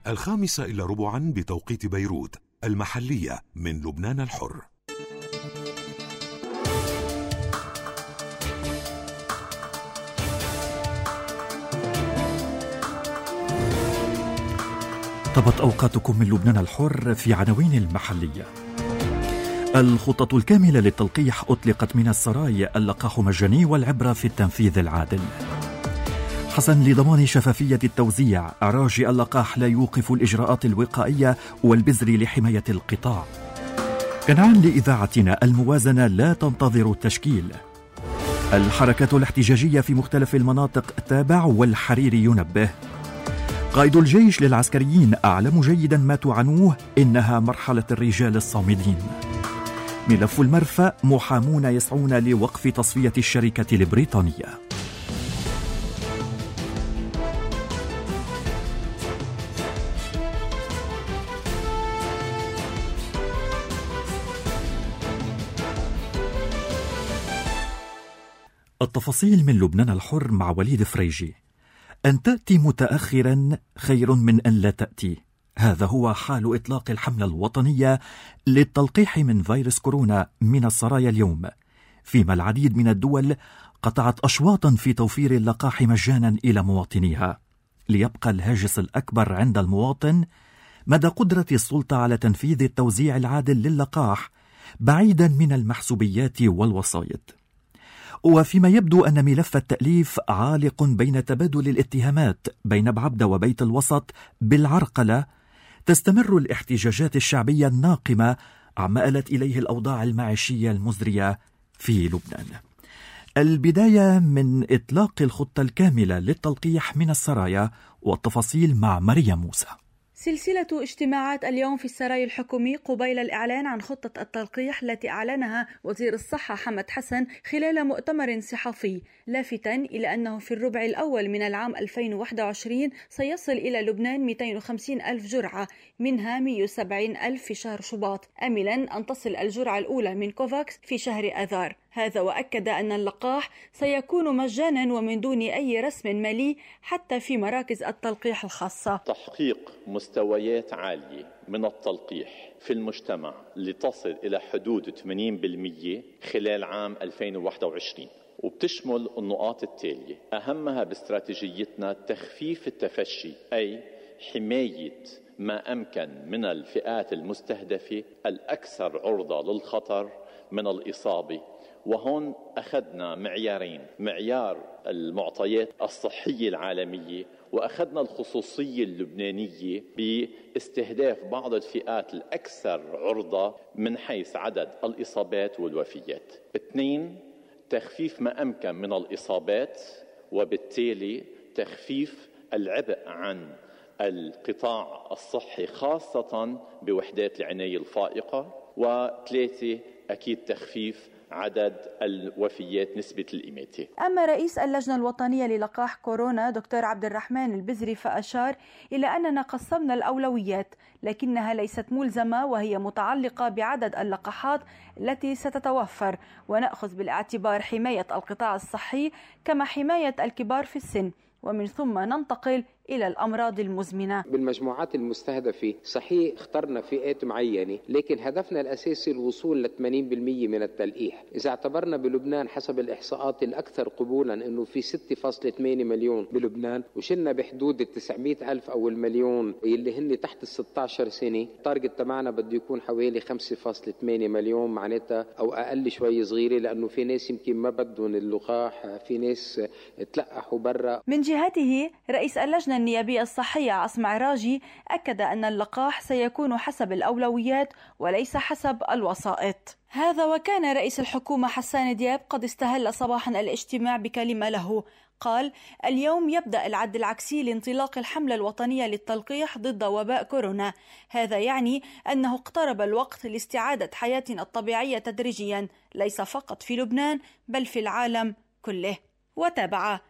5:15 بتوقيت بيروت المحلية من لبنان الحر. طبت أوقاتكم من لبنان الحر في عناوين المحلية. الخطة الكاملة للتلقيح أطلقت من السراي، اللقاح مجاني والعبرة في التنفيذ العادل. حسن لضمان شفافية التوزيع، عراجي اللقاح لا يوقف الإجراءات الوقائية والبذر لحماية القطاع. كنعان لإذاعتنا، الموازنة لا تنتظر التشكيل. الحركة الاحتجاجية في مختلف المناطق تابع، والحريري ينبه. قائد الجيش للعسكريين، أعلم جيدا ما تعنوه، إنها مرحلة الرجال الصامدين. ملف المرفأ، محامون يسعون لوقف تصفية الشركة البريطانية. التفاصيل من لبنان الحر مع وليد فريجي. أن تأتي متأخرا خير من أن لا تأتي، هذا هو حال إطلاق الحملة الوطنية للتلقيح من فيروس كورونا من السرايا اليوم، فيما العديد من الدول قطعت أشواطا في توفير اللقاح مجانا إلى مواطنيها، ليبقى الهاجس الأكبر عند المواطن مدى قدرة السلطة على تنفيذ التوزيع العادل للقاح بعيدا من المحسوبيات والوسائط. وفيما يبدو أن ملف التأليف عالق بين تبادل الاتهامات بين بعبدة وبيت الوسط بالعرقلة، تستمر الاحتجاجات الشعبية الناقمة عما آلت إليه الأوضاع المعيشية المزرية في لبنان. البداية من إطلاق الخطة الكاملة للتلقيح من السرايا، والتفاصيل مع مريم موسى. سلسلة اجتماعات اليوم في السراي الحكومي قبيل الإعلان عن خطة التلقيح التي أعلنها وزير الصحة حمد حسن خلال مؤتمر صحفي، لافتا إلى أنه في الربع الأول من العام 2021 سيصل إلى لبنان 250 ألف جرعة، منها 170 ألف في شهر شباط، آملا أن تصل الجرعة الأولى من كوفاكس في شهر آذار. هذا وأكد أن اللقاح سيكون مجانا ومن دون أي رسم مالي حتى في مراكز التلقيح الخاصة. تحقيق مستويات عالية من التلقيح في المجتمع لتصل إلى حدود 80% خلال عام 2021، وبتشمل النقاط التالية. أهمها باستراتيجيتنا تخفيف التفشي، أي حماية ما أمكن من الفئات المستهدفة الأكثر عرضة للخطر من الإصابة. وهون أخذنا معيارين: معيار المعطيات الصحية العالمية، وأخذنا الخصوصية اللبنانية باستهداف بعض الفئات الأكثر عرضة من حيث عدد الإصابات والوفيات. 2، تخفيف ما أمكن من الإصابات، وبالتالي تخفيف العبء عن القطاع الصحي خاصة بوحدات العناية الفائقة. و3، أكيد تخفيف عدد الوفيات نسبة الإماتة. أما رئيس اللجنة الوطنية للقاح كورونا دكتور عبد الرحمن البزري فأشار إلى أننا قسمنا الأولويات، لكنها ليست ملزمة، وهي متعلقة بعدد اللقاحات التي ستتوفر، ونأخذ بالاعتبار حماية القطاع الصحي كما حماية الكبار في السن، ومن ثم ننتقل إلى الأمراض المزمنة. بالمجموعات المستهدفة صحيح اخترنا فئات معينة، لكن هدفنا الأساسي الوصول ل 80% من التلقيح. إذا اعتبرنا بلبنان حسب الإحصاءات الأكثر قبولا أنه في 6.8 مليون بلبنان، وشلنا بحدود 900 ألف أو المليون اللي هن تحت 16 سنة، التارجت تبعنا بده يكون حوالي 5.8 مليون، معناتها أو أقل شوي صغيرة، لأنه في ناس يمكن ما بدهم اللقاح، في ناس تلقحوا برا. من جهته رئيس اللجنة النيابية الصحية عاصم عراجي أكد أن اللقاح سيكون حسب الأولويات وليس حسب الوسائط. هذا وكان رئيس الحكومة حسان دياب قد استهل صباحا الاجتماع بكلمة له. قال: اليوم يبدأ العد العكسي لانطلاق الحملة الوطنية للتلقيح ضد وباء كورونا. هذا يعني أنه اقترب الوقت لاستعادة حياتنا الطبيعية تدريجيا، ليس فقط في لبنان بل في العالم كله. وتابع: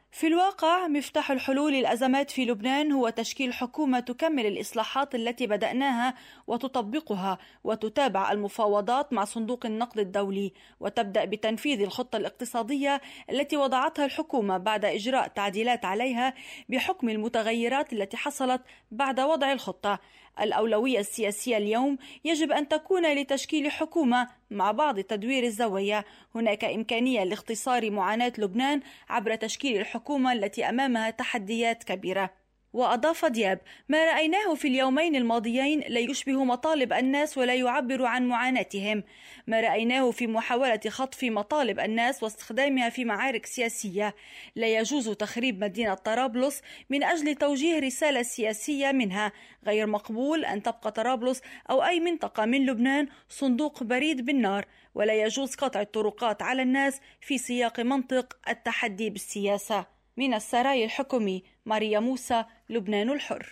في الواقع مفتاح الحلول للأزمات في لبنان هو تشكيل حكومة تكمل الإصلاحات التي بدأناها وتطبقها وتتابع المفاوضات مع صندوق النقد الدولي وتبدأ بتنفيذ الخطة الاقتصادية التي وضعتها الحكومة بعد إجراء تعديلات عليها بحكم المتغيرات التي حصلت بعد وضع الخطة. الأولوية السياسية اليوم يجب أن تكون لتشكيل حكومة مع بعض تدوير الزوايا. هناك إمكانية لاختصار معاناة لبنان عبر تشكيل الحكومة التي أمامها تحديات كبيرة. وأضاف دياب: ما رأيناه في اليومين الماضيين لا يشبه مطالب الناس ولا يعبر عن معاناتهم. ما رأيناه في محاولة خطف مطالب الناس واستخدامها في معارك سياسية. لا يجوز تخريب مدينة طرابلس من أجل توجيه رسالة سياسية منها. غير مقبول أن تبقى طرابلس أو أي منطقة من لبنان صندوق بريد بالنار، ولا يجوز قطع الطرقات على الناس في سياق منطق التحدي بالسياسة. من السراي الحكومي، ماريا موسى، لبنان الحر.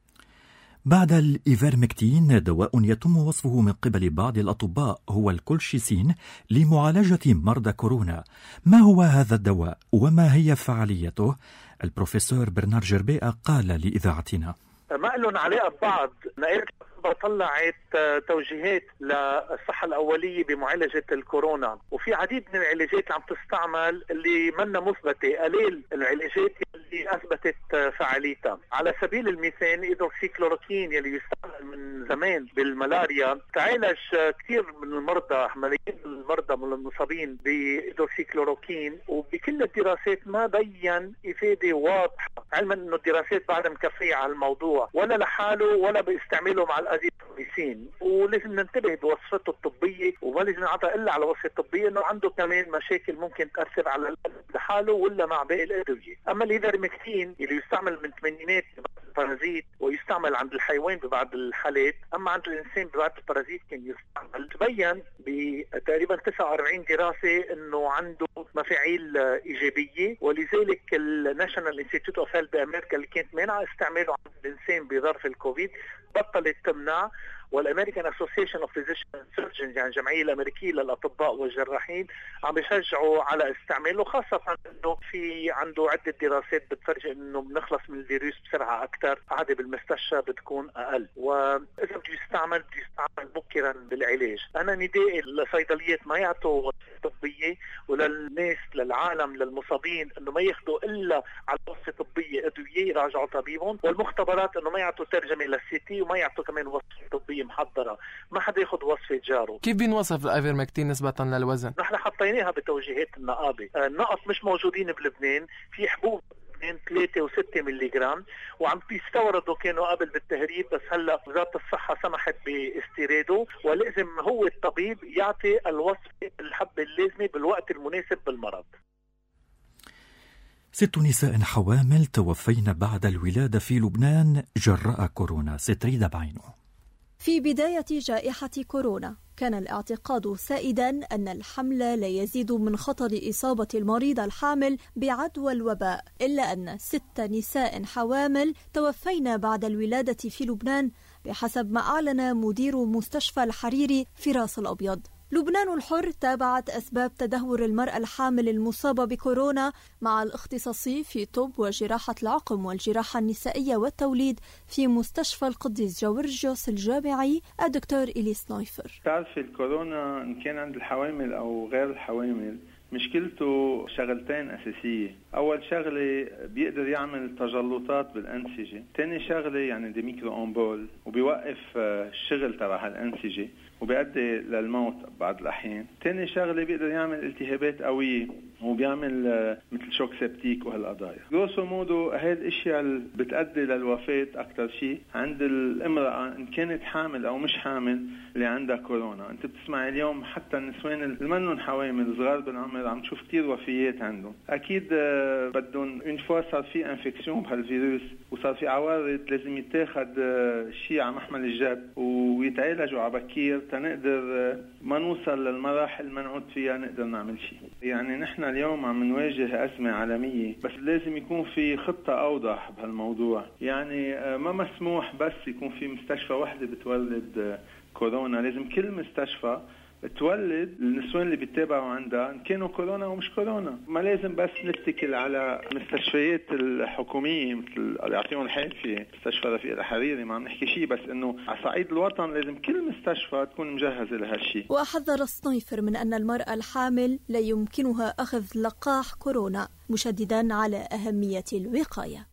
بعد الإيفرمكتين، دواء يتم وصفه من قبل بعض الأطباء هو الكولشيسين لمعالجة مرضى كورونا. ما هو هذا الدواء وما هي فعاليته؟ البروفيسور برنار جربيئة قال لإذاعتنا: ما لهم علاقة ببعض. طلعت توجيهات للصحة الأولية بمعالجة الكورونا، وفي عديد من العلاجات اللي عم تستعمل اللي منا مثبتة، قليل العلاجات اللي أثبتت فعاليتها. على سبيل المثال إيدروكسيكلوروكين يلي يستعمل من زمان بالملاريا تعالج كثير من المرضى، ملايين المرضى من المصابين بإيدروكسيكلوروكين، وبكل الدراسات ما بين إفادة واضحة، علما أنه الدراسات بعدها مكفية على الموضوع، ولا لحاله ولا باستعماله مع الأزيثروميسين. ولازم ننتبه بوصفته الطبية، وما لازم نعطى إلا على وصفة الطبية أنه عنده كمان مشاكل ممكن تأثر على القلب لحاله ولا مع باقي الأدوية. أما الإيفرمكتين اللي يستعمل من الثمانينات البارازيت ويستعمل عند الحيوان ببعض الحالات، أما عند الإنسان ببعض البارازيت كان يستعمل. تبين بتقريبا 49 دراسة أنه عنده مفاعيل إيجابية، ولذلك الناشونال انستيتيوت اوف هيلث بأمريكا اللي كانت مانعة استعماله عند الإنسان بظرف الكوفيد بطلت تمنع، والامريكان اسوسيشن اوف فيزيشن سيرجنز يعني الجمعيه الامريكيه للاطباء والجراحين عم بيشجعوا على استعماله، خاصه انه في عنده عده دراسات بتفرجي انه بنخلص من الفيروس بسرعه اكثر، قعده بالمستشفى بتكون اقل، واذا بده يستعمل مبكرا بالعلاج. انا ندائي للصيدليات ما يعطوا وصفه طبيه، وللناس للعالم للمصابين انه ما ياخذوا الا على وصفه طبيه ادويه، يراجعوا طبيبهم، والمختبرات انه ما يعطوا ترجمه للسي تي وما يعطوا كمان وصفه طبيه محضرة، ما حدا ياخذ وصفة جاره. كيف بينوصف الإيفرمكتين نسبة للوزن؟ نحن حطيناها بتوجيهات النقابة. النقص مش موجودين بلبنان، في حبوب 3 و6 ملغ وعم بيستوردوا، كانوا قبل بالتهريب بس هلا وزارة الصحة سمحت باستيراده، ولازم هو الطبيب يعطي الوصفة الحبة اللازمة بالوقت المناسب بالمرض. 6 نساء حوامل توفين بعد الولادة في لبنان جراء كورونا. ستريد بعينه. في بداية جائحة كورونا كان الاعتقاد سائدا أن الحمل لا يزيد من خطر إصابة المريض الحامل بعدوى الوباء، إلا أن 6 نساء حوامل توفين بعد الولادة في لبنان بحسب ما أعلن مدير مستشفى الحريري في راس الأبيض. لبنان الحر تابعت أسباب تدهور المرأة الحامل المصابة بكورونا مع الاختصاصي في طب وجراحة العقم والجراحة النسائية والتوليد في مستشفى القديس جورجيوس الجامعي الدكتور إليس نويفر. تعرف الكورونا إن كان عند الحوامل أو غير الحوامل مشكلته شغلتين أساسية. أول شغلة بيقدر يعمل تجلطات بالأنسجة، تاني شغلة يعني دي ميكرو أمبول وبيوقف الشغل تبع هالأنسجة وبيؤدي للموت بعض الأحيان. تاني شغلة بيقدر يعمل التهابات قوية وبيعمل مثل شوك سبتيك وهالقضايا. جروسو مودو هاي الاشياء اللي بتؤدي للوفاة أكتر شيء عند الامرأة إن كانت حامل أو مش حامل اللي عندها كورونا. أنت بتسمع اليوم حتى النسوان اللي منهم حوامل صغار بالعمر عم تشوف كتير وفيات عندهم. أكيد بدهم إن فوا صار في انفكسيون بهالفيروس وصار في عوارض لازم يتاخد شيء على محمل الجد ويتعالجوا على بكير تنقدر ما نوصل للمراحل ما نعود فيها نقدر نعمل شيء. يعني نحن اليوم عم نواجه أزمة عالمية، بس لازم يكون في خطة أوضح بهالموضوع. يعني ما مسموح بس يكون في مستشفى واحدة بتولد كورونا، لازم كل مستشفى تولد النسوان اللي بيتابعوا عندها إن كانوا كورونا ومش كورونا. ما لازم بس نتكل على مستشفيات الحكومية مثل يعطيهم الحافية مستشفى رفيق الحريري، ما عم نحكي شيء، بس إنه على صعيد الوطن لازم كل مستشفى تكون مجهزة لهالشيء. وحذر سنايفر من أن المرأة الحامل لا يمكنها أخذ لقاح كورونا، مشددا على أهمية الوقاية.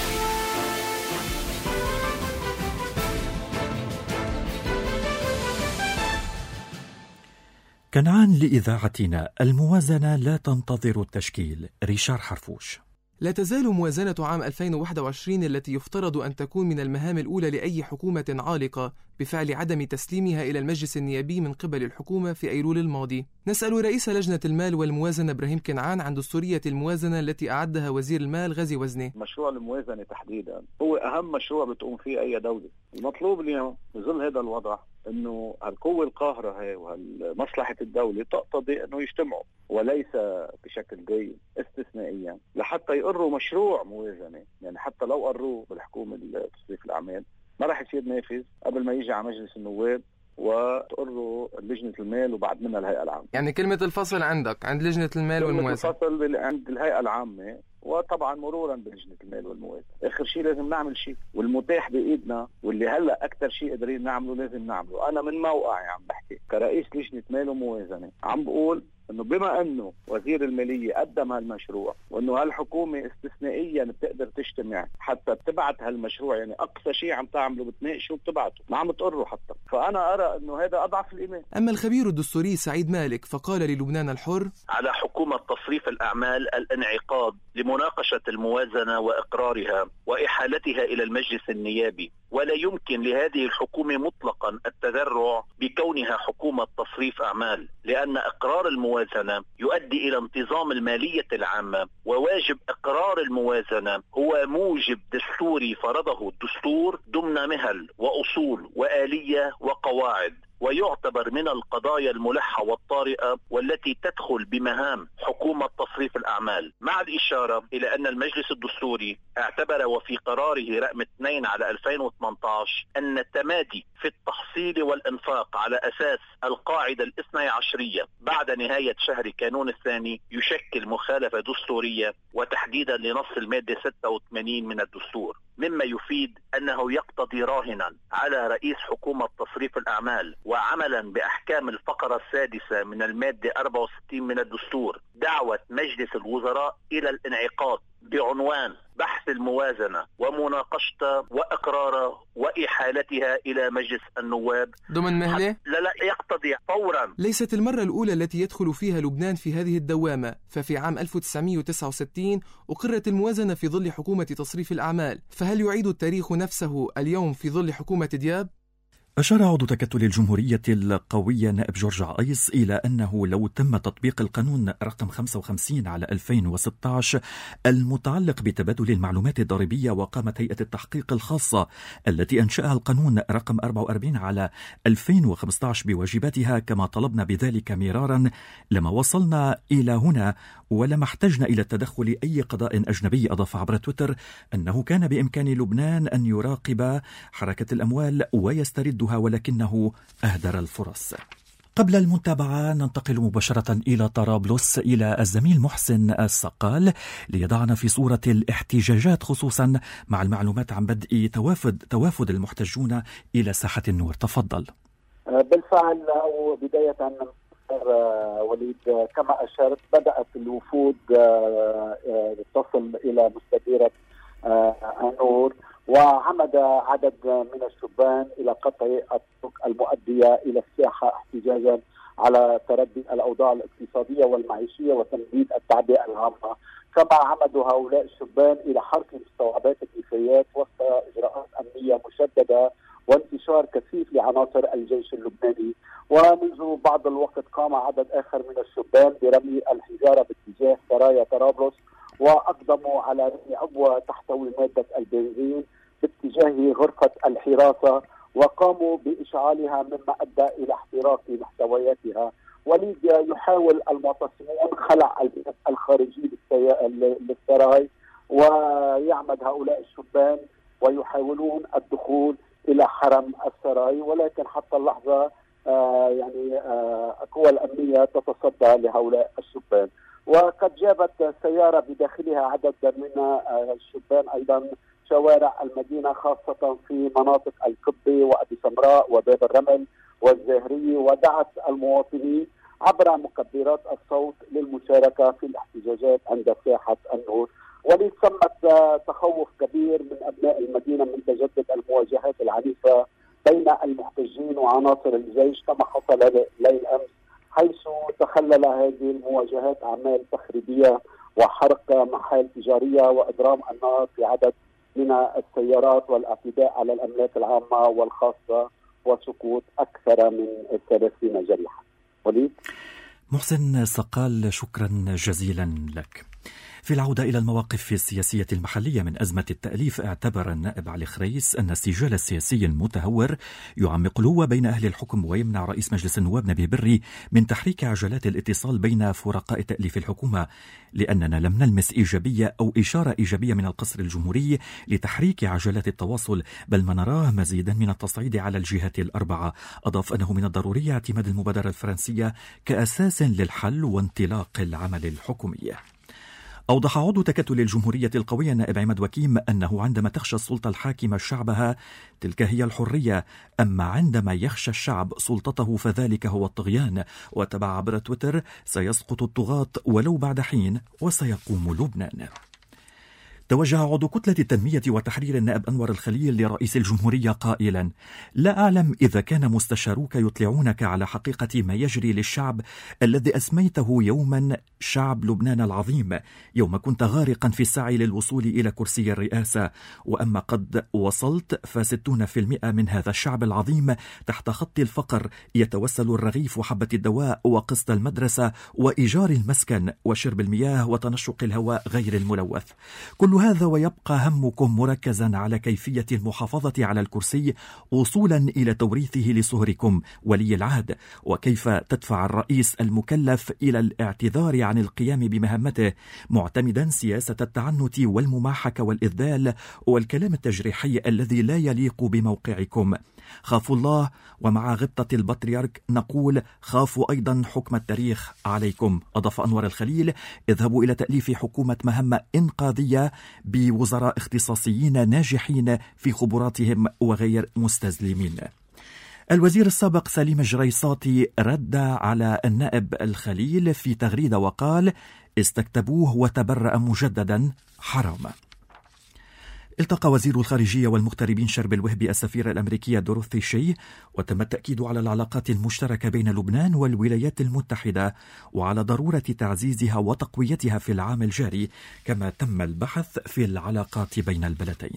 كنعان لإذاعتنا الموازنة لا تنتظر التشكيل. ريشار حرفوش. لا تزال موازنة عام 2021 التي يفترض أن تكون من المهام الأولى لأي حكومة عالقة بفعل عدم تسليمها إلى المجلس النيابي من قبل الحكومة في أيلول الماضي. نسأل رئيس لجنة المال والموازنة إبراهيم كنعان عن دستورية الموازنة التي أعدها وزير المال غازي وزني. مشروع الموازنة تحديدا هو أهم مشروع بتقوم فيه أي دولة. المطلوب اليوم بظل هذا الوضع انه هالقوة القاهرة هاي وهالمصلحة الدولة تقتضي انه يجتمعوا وليس بشكل جيد استثنائيا لحتى يقروا مشروع موازنة. يعني حتى لو قروه بالحكومة تصريف الاعمال ما راح يصير نافذ قبل ما يجي على مجلس النواب وتقروا لجنة المال وبعد منها الهيئة العامة. يعني كلمة الفصل عندك عند لجنة المال والموازنة. الفصل عند الهيئة العامة وطبعا مرورا بلجنة المال والموازنة. اخر شيء لازم نعمل شيء، والمتاح بايدنا واللي هلا اكثر شيء قادرين نعمله لازم نعمله. انا من موقعي عم بحكي كرئيس لجنة مال وموازنة، عم بقول انه بما انه وزير المالية قدم هالمشروع وانه هالحكومة استثنائيا بتقدر تجتمع حتى تبعت هالمشروع، يعني اقصى شيء عم تعمله بتناقشه وبتبعته، ما عم تقره حتى، فانا ارى انه هذا اضعف الايمان. اما الخبير الدستوري سعيد مالك فقال للبنان الحر: على حكومة تصريف الاعمال الانعقاد لمناقشة الموازنة واقرارها واحالتها الى المجلس النيابي، ولا يمكن لهذه الحكومة مطلقا التذرع بكونها حكومة تصريف اعمال، لان اقرار الموازنة يؤدي إلى انتظام المالية العامة، وواجب إقرار الموازنة هو موجب دستوري فرضه الدستور ضمن مهل وأصول وآلية وقواعد، ويعتبر من القضايا الملحة والطارئة والتي تدخل بمهام حكومة تصريف الأعمال، مع الإشارة إلى أن المجلس الدستوري اعتبر وفي قراره رقم 2 على 2018 أن التمادي في التحصيل والإنفاق على أساس القاعدة الاثني عشرية بعد نهاية شهر كانون الثاني يشكل مخالفة دستورية، وتحديدا لنص المادة 86 من الدستور، مما يفيد أنه يقتضي راهنا على رئيس حكومة تصريف الأعمال وعملا بأحكام الفقرة السادسة من المادة 64 من الدستور دعوة مجلس الوزراء إلى الانعقاد بعنوان بحث الموازنة ومناقشتها وإقرارها وإحالتها إلى مجلس النواب ضمن مهلة؟ لا يقتضي فورا. ليست المرة الأولى التي يدخل فيها لبنان في هذه الدوامة، ففي عام 1969 أقرت الموازنة في ظل حكومة تصريف الأعمال، فهل يعيد التاريخ نفسه اليوم في ظل حكومة دياب؟ أشار عضو تكتل الجمهورية القوية نائب جورج عايص إلى أنه لو تم تطبيق القانون رقم 55 على 2016 المتعلق بتبادل المعلومات الضريبية وقامت هيئة التحقيق الخاصة التي أنشأها القانون رقم 44 على 2015 بواجباتها كما طلبنا بذلك مرارا، لما وصلنا إلى هنا ولما احتجنا إلى التدخل أي قضاء أجنبي. أضاف عبر تويتر أنه كان بإمكان لبنان أن يراقب حركة الأموال ويسترد ولكنه أهدر الفرص. قبل المتابعة ننتقل مباشرة إلى طرابلس إلى الزميل محسن السقال ليضعنا في صورة الاحتجاجات، خصوصا مع المعلومات عن بدء توافد المحتجون إلى ساحة النور. تفضل. بالفعل، أو بداية وليد كما أشرت بدأت الوفود تصل إلى مستديرة النور، وعمد عدد من الشبان إلى قطع الطرق المؤدية إلى الساحة احتجاجا على تردي الأوضاع الاقتصادية والمعيشية وتمديد التعبئة العامة. كما عمدوا هؤلاء الشبان إلى حرق مستوعبات النفايات وسط إجراءات أمنية مشددة وانتشار كثيف لعناصر الجيش اللبناني. ومنذ بعض الوقت قام عدد آخر من الشبان برمي الحجارة باتجاه سرايا طرابلس، وأقدموا على رمي عبوة تحتوي مادة البنزين باتجاه غرفة الحراسة وقاموا بإشعالها مما أدى إلى احتراق محتوياتها. وليد يحاول المعتصمون خلع الباب الخارجي للسراي، ويعمد هؤلاء الشبان ويحاولون الدخول إلى حرم السراي، ولكن حتى اللحظة يعني القوى الأمنية تتصدى لهؤلاء الشبان. وقد جابت سيارة بداخلها عدد من الشبان أيضا شوارع المدينة، خاصة في مناطق القبة وأبي سمراء وباب الرمل والزاهرية، ودعت المواطنين عبر مكبرات الصوت للمشاركة في الاحتجاجات عند ساحة النور. وليد ثمة تخوف كبير من أبناء المدينة من تجدد المواجهات العنيفة بين المحتجين وعناصر الجيش كما حصل ليل أمس، حيث تخلل هذه المواجهات أعمال تخريبية وحرق محال تجارية وإضرام النار في عدد من السيارات والاعتداء على الأملاك العامة والخاصة وسقوط أكثر من 30 جريحا. وليد محسن صقال، شكرا جزيلا لك. في العودة إلى المواقف السياسية المحلية من أزمة التأليف، اعتبر النائب علي خريس أن السجال السياسي المتهور يعمق الهوة بين أهل الحكم ويمنع رئيس مجلس النواب نبيه بري من تحريك عجلات الاتصال بين فرقاء تأليف الحكومة، لأننا لم نلمس إيجابية أو إشارة إيجابية من القصر الجمهوري لتحريك عجلات التواصل، بل ما نراه مزيدا من التصعيد على الجهات الأربعة. أضاف أنه من الضروري اعتماد المبادرة الفرنسية كأساس للحل وانطلاق العمل الحكومي. أوضح عضو تكتل الجمهورية القوية النائب عماد وكيم أنه عندما تخشى السلطة الحاكمة شعبها تلك هي الحرية، أما عندما يخشى الشعب سلطته فذلك هو الطغيان. وتبع عبر تويتر: سيسقط الطغاة ولو بعد حين وسيقوم لبنان. توجه عضو كتلة التنمية والتحرير النائب أنور الخليل لرئيس الجمهورية قائلا: لا أعلم إذا كان مستشاروك يطلعونك على حقيقة ما يجري للشعب الذي أسميته يوما شعب لبنان العظيم، يوم كنت غارقا في السعي للوصول إلى كرسي الرئاسة. وأما قد وصلت ف60% من هذا الشعب العظيم تحت خط الفقر يتوسل الرغيف وحبة الدواء وقسط المدرسة وإيجار المسكن وشرب المياه وتنشق الهواء غير الملوث. كل هذا ويبقى همكم مركزا على كيفية المحافظة على الكرسي وصولا إلى توريثه لصهركم ولي العهد، وكيف تدفع الرئيس المكلف إلى الاعتذار عن القيام بمهمته معتمدا سياسة التعنت والمماحكة والإذلال والكلام التجريحي الذي لا يليق بموقعكم. خافوا الله، ومع غبطة البطريرك نقول خافوا أيضا حكم التاريخ عليكم. أضاف أنور الخليل: اذهبوا إلى تأليف حكومة مهمة إنقاذية بوزراء اختصاصيين ناجحين في خبراتهم وغير مستسلمين. الوزير السابق سليم الجريصاتي رد على النائب الخليل في تغريدة وقال: استكتبوه وتبرأ مجددا، حرام. التقى وزير الخارجية والمغتربين شرب الوهبي السفيرة الأمريكية دوروثي شي، وتم التأكيد على العلاقات المشتركة بين لبنان والولايات المتحدة وعلى ضرورة تعزيزها وتقويتها في العام الجاري، كما تم البحث في العلاقات بين البلدين.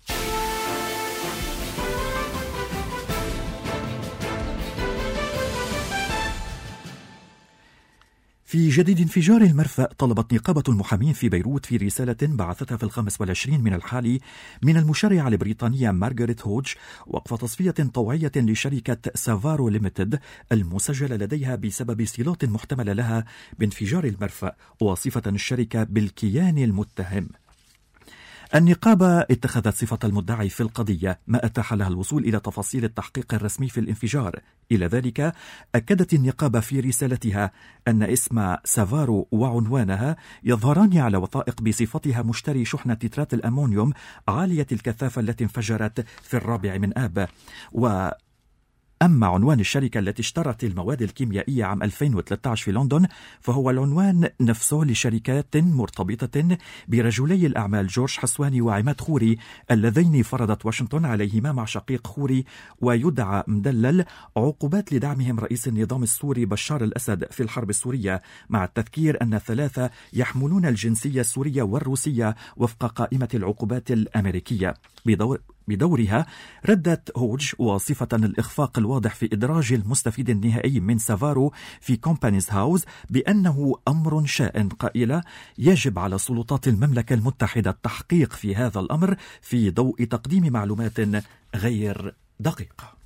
في جديد انفجار المرفأ، طلبت نقابة المحامين في بيروت في رسالة بعثتها في 25 من الحالي من المشرعة البريطانية مارغريت هوج وقف تصفية طوعية لشركة سافارو ليميتد المسجلة لديها بسبب صلات محتملة لها بانفجار المرفأ، وصفة الشركة بالكيان المتهم. النقابة اتخذت صفة المدعي في القضية، ما أتاح لها الوصول إلى تفاصيل التحقيق الرسمي في الانفجار. إلى ذلك أكدت النقابة في رسالتها أن اسم سافارو وعنوانها يظهران على وثائق بصفتها مشتري شحنة تترات الأمونيوم عالية الكثافة التي انفجرت في 4 من آب. أما عنوان الشركة التي اشترت المواد الكيميائية عام 2013 في لندن فهو العنوان نفسه لشركات مرتبطة برجلي الأعمال جورج حسواني وعماد خوري اللذين فرضت واشنطن عليهما مع شقيق خوري ويدعى مدلل عقوبات لدعمهم رئيس النظام السوري بشار الأسد في الحرب السورية، مع التذكير أن الثلاثة يحملون الجنسية السورية والروسية وفق قائمة العقوبات الأمريكية. بدورها ردت هوج وصفة الإخفاق الواضح في إدراج المستفيد النهائي من سافارو في كومبانيز هاوس بأنه أمر شائن، قائلة: يجب على سلطات المملكة المتحدة التحقيق في هذا الأمر في ضوء تقديم معلومات غير دقيقة.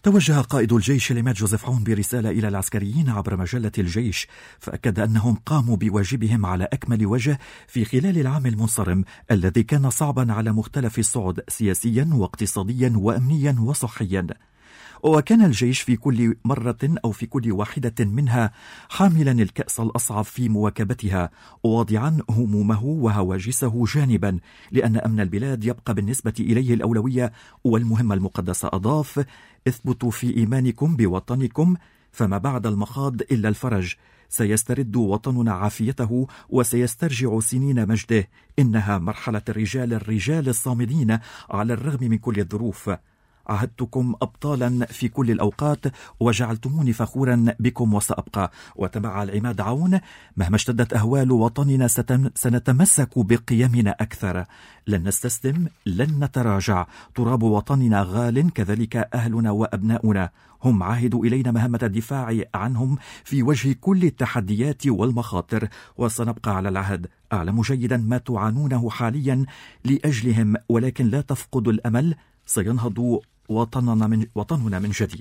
توجه قائد الجيش العماد جوزيف عون برسالة إلى العسكريين عبر مجلة الجيش، فأكد أنهم قاموا بواجبهم على أكمل وجه في خلال العام المنصرم الذي كان صعبا على مختلف الصعد سياسيا واقتصاديا وأمنيا وصحيا. وكان الجيش في كل مرة أو في كل واحدة منها حاملا الكأس الأصعب في مواكبتها، واضعا همومه وهواجسه جانبا، لأن أمن البلاد يبقى بالنسبة إليه الأولوية والمهمة المقدسة. أضاف: اثبتوا في إيمانكم بوطنكم، فما بعد المخاض إلا الفرج. سيسترد وطننا عافيته وسيسترجع سنين مجده. إنها مرحلة الرجال الصامدين على الرغم من كل الظروف. عهدتكم أبطالا في كل الأوقات وجعلتموني فخورا بكم وسأبقى. وتبع العماد عون: مهما اشتدت أهوال وطننا سنتمسك بقيمنا أكثر، لن نستسلم، لن نتراجع. تراب وطننا غال، كذلك أهلنا وأبناؤنا. هم عاهدوا إلينا مهمة الدفاع عنهم في وجه كل التحديات والمخاطر، وسنبقى على العهد. أعلم جيدا ما تعانونه حاليا لأجلهم، ولكن لا تفقدوا الأمل، سينهض وطننا من جديد.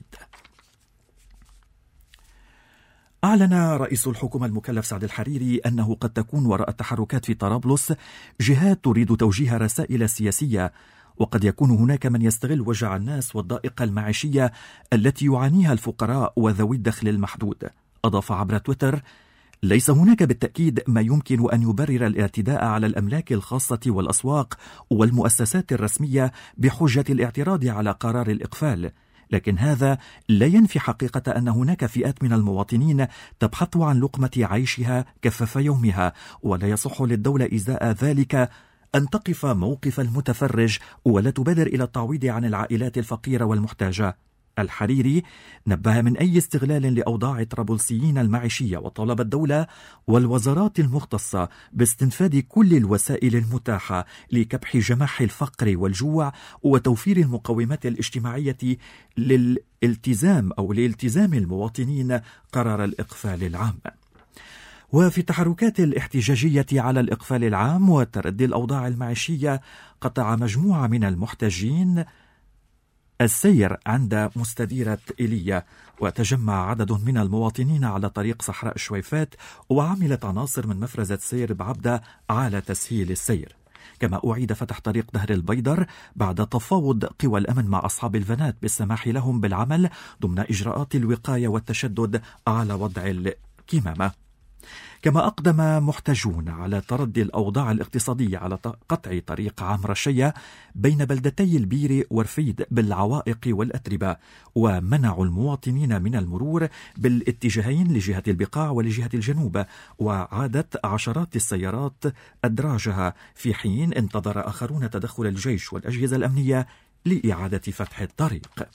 أعلن رئيس الحكومة المكلف سعد الحريري أنه قد تكون وراء التحركات في طرابلس جهات تريد توجيه رسائل سياسية، وقد يكون هناك من يستغل وجع الناس والضائقة المعيشية التي يعانيها الفقراء وذوي الدخل المحدود. أضاف عبر تويتر: ليس هناك بالتأكيد ما يمكن أن يبرر الاعتداء على الأملاك الخاصة والأسواق والمؤسسات الرسمية بحجة الاعتراض على قرار الإقفال، لكن هذا لا ينفي حقيقة أن هناك فئات من المواطنين تبحث عن لقمة عيشها كفاف يومها، ولا يصح للدولة إزاء ذلك أن تقف موقف المتفرج ولا تبادر إلى التعويض عن العائلات الفقيرة والمحتاجة. الحريري نبه من أي استغلال لأوضاع الطرابلسيين المعيشية، وطالب الدولة والوزارات المختصة باستنفاذ كل الوسائل المتاحة لكبح جماح الفقر والجوع وتوفير المقومات الاجتماعية للالتزام المواطنين قرار الإقفال العام. وفي التحركات الاحتجاجية على الإقفال العام وتردي الأوضاع المعيشية، قطع مجموعة من المحتجين السير عند مستديرة إيليا، وتجمع عدد من المواطنين على طريق صحراء الشويفات، وعملت عناصر من مفرزة سير بعبدة على تسهيل السير. كما أعيد فتح طريق نهر البيضر بعد تفاوض قوى الأمن مع أصحاب الفنات بالسماح لهم بالعمل ضمن إجراءات الوقاية والتشدد على وضع الكمامة. كما أقدم محتجون على تردي الأوضاع الاقتصادية على قطع طريق عمرو الشيا بين بلدتي البيري ورفيد بالعوائق والأتربة، ومنعوا المواطنين من المرور بالاتجاهين لجهة البقاع ولجهة الجنوب، وعادت عشرات السيارات أدراجها، في حين انتظر آخرون تدخل الجيش والأجهزة الأمنية لإعادة فتح الطريق.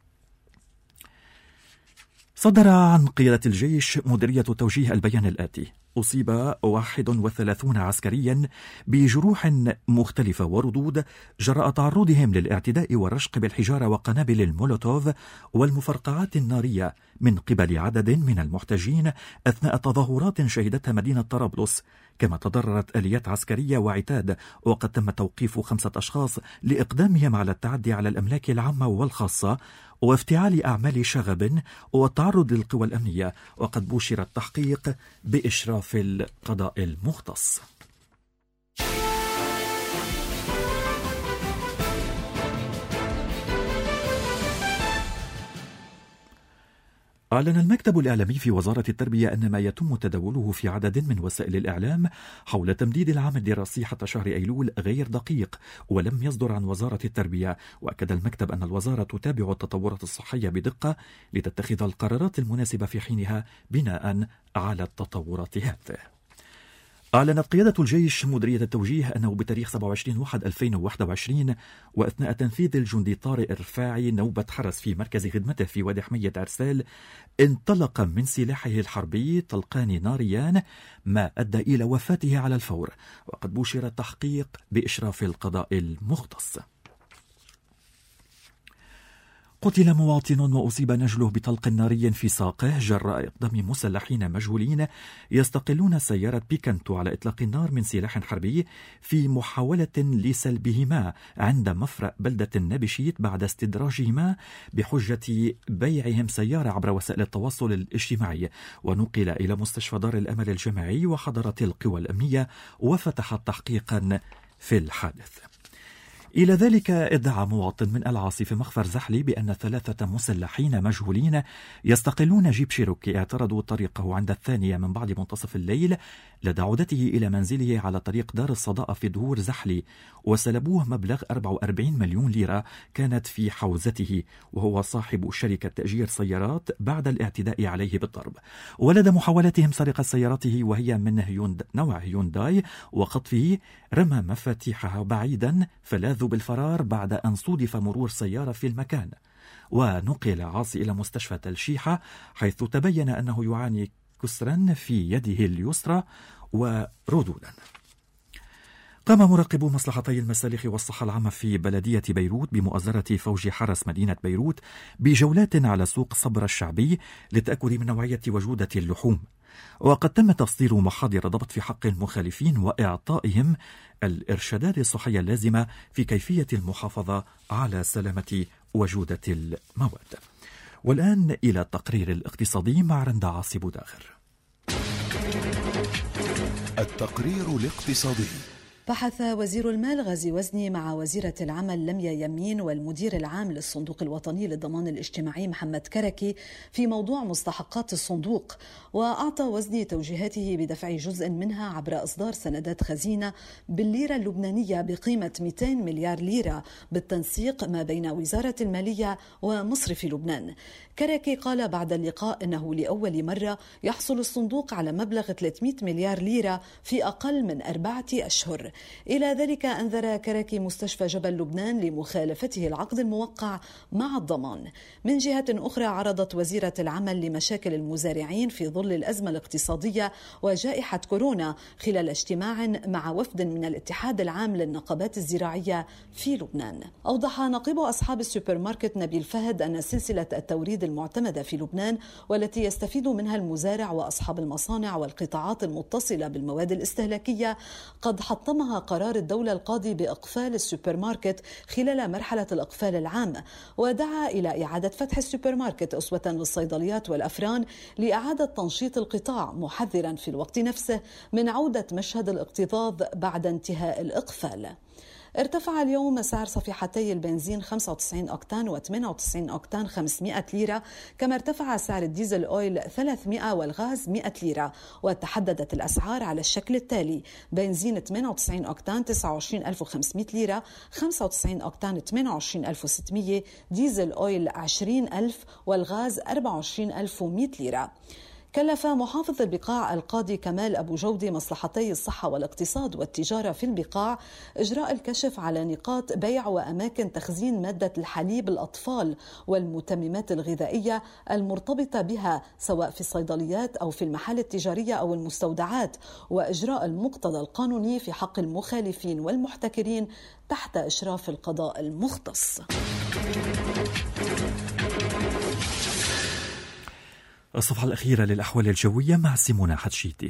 صدر عن قيادة الجيش مديرية توجيه البيان الآتي: أصيب 31 عسكريا بجروح مختلفة وردود جراء تعرضهم للاعتداء والرشق بالحجارة وقنابل المولوتوف والمفرقعات النارية من قبل عدد من المحتجين أثناء تظاهرات شهدتها مدينة طرابلس. كما تضررت آليات عسكرية وعتاد، وقد تم توقيف 5 أشخاص لإقدامهم على التعدي على الأملاك العامة والخاصة وافتعال أعمال شغب والتعرض للقوى الأمنية، وقد بشر التحقيق بإشراف القضاء المختص. أعلن المكتب الإعلامي في وزارة التربية أن ما يتم تداوله في عدد من وسائل الإعلام حول تمديد العام الدراسي حتى شهر أيلول غير دقيق ولم يصدر عن وزارة التربية. وأكد المكتب أن الوزارة تتابع التطورات الصحية بدقة لتتخذ القرارات المناسبة في حينها بناء على التطورات هذه. أعلنت قيادة الجيش مديرية التوجيه أنه بتاريخ 27/1/2021 وأثناء تنفيذ الجندي طارق الرفاعي نوبة حرس في مركز خدمته في وادي حمية عرسال، انطلق من سلاحه الحربي طلقان ناريان ما أدى إلى وفاته على الفور، وقد بشر التحقيق بإشراف القضاء المختص. قتل مواطن وأصيب نجله بطلق ناري في ساقه جراء إقدام مسلحين مجهولين يستقلون سيارة بيكانتو على إطلاق النار من سلاح حربي في محاولة لسلبهما عند مفرق بلدة النبشيت بعد استدراجهما بحجة بيعهم سيارة عبر وسائل التواصل الاجتماعي، ونقل إلى مستشفى دار الأمل الجامعي وحضرت القوى الأمنية وفتحت تحقيقا في الحادث. إلى ذلك ادعى مواطن من العاصي مخفر زحلي بأن 3 مسلحين مجهولين يستقلون جيب شيروكي اعترضوا طريقه عند 2 من بعد منتصف الليل لدى عودته إلى منزله على طريق دار الصداقة في دهور زحلي، وسلبوه مبلغ 44 مليون ليرة كانت في حوزته، وهو صاحب شركة تأجير سيارات، بعد الاعتداء عليه بالضرب. ولدى محاولتهم سرقة سيارته وهي من نوع هيونداي وخطفه، رمى مفاتيحها بعيدا فلاذوا بالفرار بعد أن صودف مرور سيارة في المكان، ونقل عاصي إلى مستشفى تلشيحة حيث تبين أنه يعاني كسرا في يده اليسرى وردودا. قام مراقبو مصلحتي المسالخ والصحة العامة في بلدية بيروت بمؤازرة فوج حرس مدينة بيروت بجولات على سوق صبرا الشعبي للتأكد من نوعية وجودة اللحوم، وقد تم تصدير محاضر ضبط في حق المخالفين وإعطائهم الإرشادات الصحية اللازمة في كيفية المحافظة على سلامة وجودة المواد. والآن إلى التقرير الاقتصادي مع رندا عاصي بوداغر. التقرير الاقتصادي. بحث وزير المال غازي وزني مع وزيرة العمل لميا يمين والمدير العام للصندوق الوطني للضمان الاجتماعي محمد كركي في موضوع مستحقات الصندوق، وأعطى وزني توجيهاته بدفع جزء منها عبر إصدار سندات خزينة بالليرة اللبنانية بقيمة 200 مليار ليرة بالتنسيق ما بين وزارة المالية ومصرف لبنان. كركي قال بعد اللقاء أنه لأول مرة يحصل الصندوق على مبلغ 300 مليار ليرة في أقل من 4 أشهر. إلى ذلك أنذر كركي مستشفى جبل لبنان لمخالفته العقد الموقع مع الضمان. من جهة أخرى عرضت وزيرة العمل لمشاكل المزارعين في ظل الأزمة الاقتصادية وجائحة كورونا خلال اجتماع مع وفد من الاتحاد العام للنقابات الزراعية في لبنان. أوضح نقيب أصحاب السوبر ماركت نبيل فهد أن سلسلة التوريد المعتمدة في لبنان والتي يستفيد منها المزارع وأصحاب المصانع والقطاعات المتصلة بالمواد الاستهلاكية قد حطمها قرار الدولة القاضي بإقفال السوبر ماركت خلال مرحلة الإقفال العام، ودعا إلى إعادة فتح السوبر ماركت أسوة للصيدليات والأفران لإعادة تنشيط القطاع، محذرا في الوقت نفسه من عودة مشهد الاكتظاظ بعد انتهاء الإقفال. ارتفع اليوم سعر صفيحتي البنزين 95 أوكتان و98 أوكتان 500 ليرة، كما ارتفع سعر الديزل أويل 300 والغاز 100 ليرة، وتحددت الأسعار على الشكل التالي: بنزين 98 أوكتان 29500 ليرة، 95 أوكتان 28600، ديزل أويل 20000 والغاز 24100 ليرة. كلف محافظ البقاع القاضي كمال أبو جودي مصلحتي الصحة والاقتصاد والتجارة في البقاع إجراء الكشف على نقاط بيع وأماكن تخزين مادة الحليب الأطفال والمتممات الغذائية المرتبطة بها سواء في الصيدليات أو في المحال التجارية أو المستودعات، وإجراء المقتضى القانوني في حق المخالفين والمحتكرين تحت إشراف القضاء المختص. الصفحة الأخيرة للأحوال الجوية مع سيمونا حتشيتي.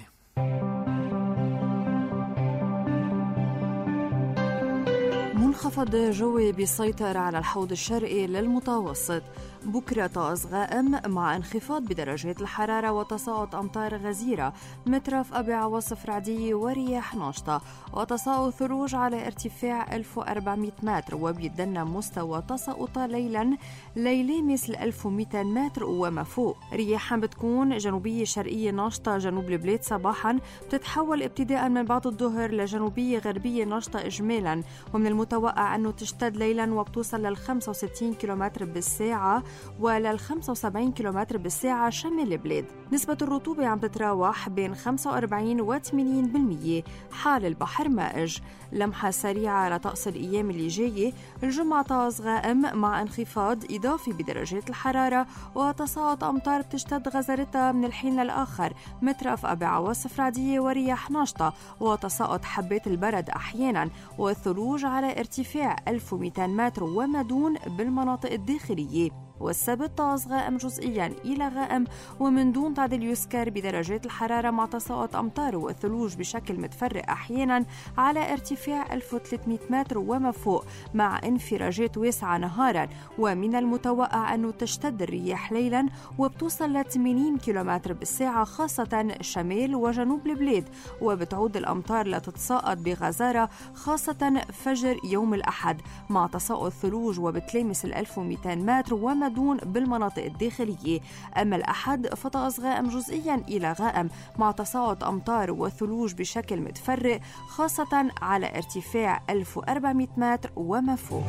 منخفض جوي بيسيطر على الحوض الشرقي للمتوسط. بكرة طقس غائم مع انخفاض بدرجات الحرارة وتساقط أمطار غزيرة، مترف أبي عواصف رعدية ورياح ناشطة، وتساقط ثلوج على ارتفاع 1400 متر، وبيتدنى مستوى تساقط ليلا ليلامس 1200 متر وما فوق. رياح بتكون جنوبية شرقية ناشطة جنوب البلاد صباحا، بتتحول ابتداء من بعد الظهر لجنوبية غربية ناشطة إجمالا، ومن المتوقع أنه تشتد ليلا وبتوصل لل 65 كيلومتر بالساعة ولل 75 كيلومتر بالساعة شمال البلاد. نسبة الرطوبة عم تتراوح بين 45 و 80%. حال البحر مائج. لمحة سريعة على طقس الأيام اللي جاية. الجمعة طقس غائم مع انخفاض إضافي بدرجات الحرارة وتساقط أمطار بتشتد غزارتها من الحين للآخر، مترف أبي عواصف رعدية ورياح ناشطة، وتساقط حبات البرد أحيانا، والثلوج على ارتفاع ارتفاع 1200 متر وما دون بالمناطق الداخلية. والسبت طقس غائم جزئيا إلى غائم ومن دون تعديل يسكر بدرجات الحرارة مع تساقط أمطار والثلوج بشكل متفرق أحيانا على ارتفاع 1300 متر وما فوق مع انفراجات واسعة نهارا. ومن المتوقع أنه تشتد الرياح ليلا وبتوصل ل 80 كيلومتر بالساعة خاصة شمال وجنوب البلاد، وبتعود الأمطار لتتساقط بغزارة خاصة فجر يوم الأحد مع تساقط ثلوج وبتلامس 1200 متر وما دون بالمناطق الداخلية. أما الأحد فطقس غائم جزئيا إلى غائم مع تساقط أمطار وثلوج بشكل متفرق خاصة على ارتفاع 1400 متر وما فوق.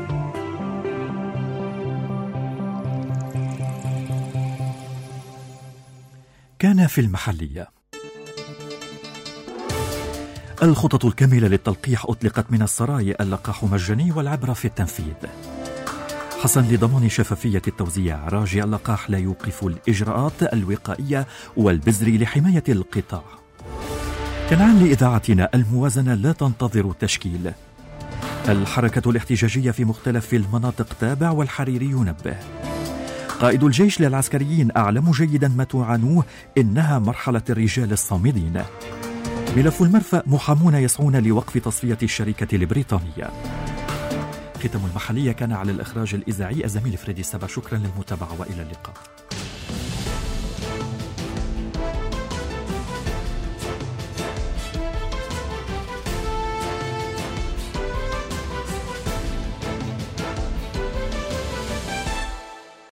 كان في المحلية. الخطط الكاملة للتلقيح أطلقت من السراي، اللقاح مجاني والعبرة في التنفيذ. حسن لضمان شفافية التوزيع، راجع اللقاح لا يوقف الإجراءات الوقائية والبذري لحماية القطاع. كنعان لإذاعتنا الموازنة لا تنتظر تشكيل. الحركة الاحتجاجية في مختلف المناطق تابع والحريري ينبه. قائد الجيش للعسكريين أعلم جيدا ما تعانوه، إنها مرحلة الرجال الصامدين. ملف المرفأ، محامون يسعون لوقف تصفية الشركة البريطانية. ختام المحلية كان على الإخراج الإذاعي الزميل فريدي السبع. شكرا للمتابعة وإلى اللقاء.